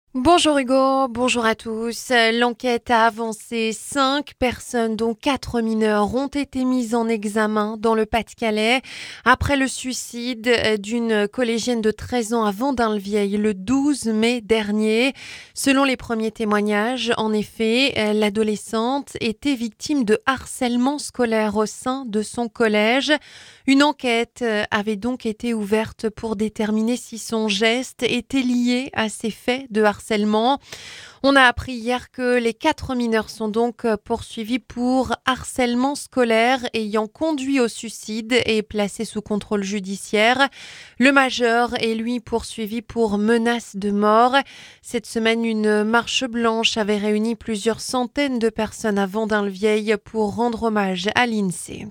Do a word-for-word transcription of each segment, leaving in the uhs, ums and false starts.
Bonjour Hugo, bonjour à tous. L'enquête a avancé. Cinq personnes, dont quatre mineurs, ont été mises en examen dans le Pas-de-Calais après le suicide d'une collégienne de treize ans à Vendin-le-Vieil le douze mai dernier. Selon les premiers témoignages, en effet, l'adolescente était victime de harcèlement scolaire au sein de son collège. Une enquête avait donc été ouverte pour déterminer si son geste était lié à ces faits de harcèlement. Harcèlement. On a appris hier que les quatre mineurs sont donc poursuivis pour harcèlement scolaire ayant conduit au suicide et placé sous contrôle judiciaire. Le majeur est lui poursuivi pour menace de mort. Cette semaine, une marche blanche avait réuni plusieurs centaines de personnes à Vendin-le-Vieil pour rendre hommage à l'INSEE.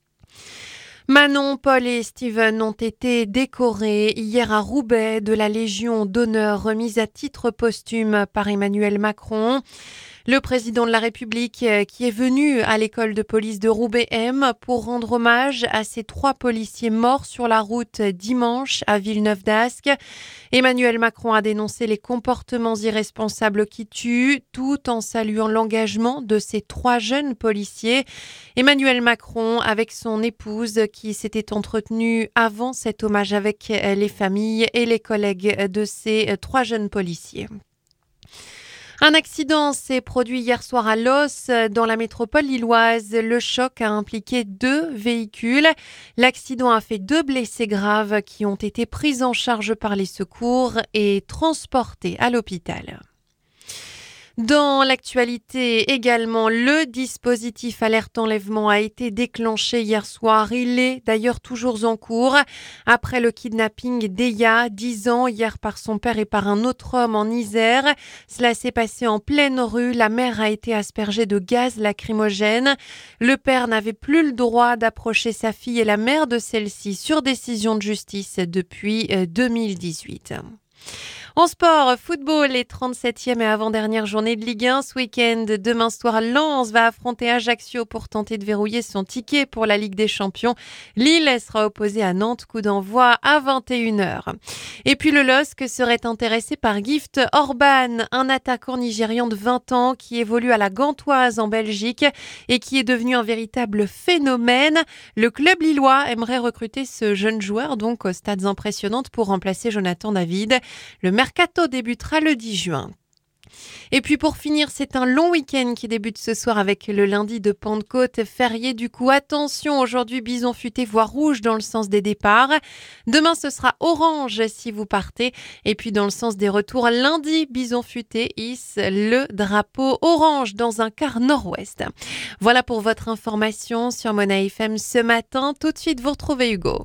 Manon, Paul et Steven ont été décorés hier à Roubaix de la Légion d'honneur remise à titre posthume par Emmanuel Macron. Le président de la République qui est venu à l'école de police de Roubaix-M pour rendre hommage à ces trois policiers morts sur la route dimanche à Villeneuve-d'Ascq. Emmanuel Macron a dénoncé les comportements irresponsables qui tuent, tout en saluant l'engagement de ces trois jeunes policiers. Emmanuel Macron, avec son épouse qui s'était entretenue avant cet hommage avec les familles et les collègues de ces trois jeunes policiers. Un accident s'est produit hier soir à Los, dans la métropole lilloise. Le choc a impliqué deux véhicules. L'accident a fait deux blessés graves qui ont été pris en charge par les secours et transportés à l'hôpital. Dans l'actualité également, le dispositif alerte enlèvement a été déclenché hier soir. Il est d'ailleurs toujours en cours. Après le kidnapping d'Eya, dix ans, hier par son père et par un autre homme en Isère. Cela s'est passé en pleine rue. La mère a été aspergée de gaz lacrymogène. Le père n'avait plus le droit d'approcher sa fille et la mère de celle-ci sur décision de justice depuis deux mille dix-huit. En sport, football, les trente-septième et avant-dernière journée de Ligue un ce week-end. Demain soir, Lens va affronter Ajaccio pour tenter de verrouiller son ticket pour la Ligue des Champions. Lille sera opposée à Nantes, coup d'envoi à vingt et une heures. Et puis le L O S C serait intéressé par Gift Orban, un attaquant nigérian de vingt ans qui évolue à la Gantoise en Belgique et qui est devenu un véritable phénomène. Le club lillois aimerait recruter ce jeune joueur donc aux stats impressionnantes pour remplacer Jonathan David. Le mercato débutera le dix juin. Et puis pour finir, c'est un long week-end qui débute ce soir avec le lundi de Pentecôte férié. Du coup, attention, aujourd'hui, bison futé, voire rouge dans le sens des départs. Demain, ce sera orange si vous partez. Et puis dans le sens des retours, lundi, bison futé hisse le drapeau orange dans un quart nord-ouest. Voilà pour votre information sur Mona F M ce matin. Tout de suite, vous retrouvez Hugo.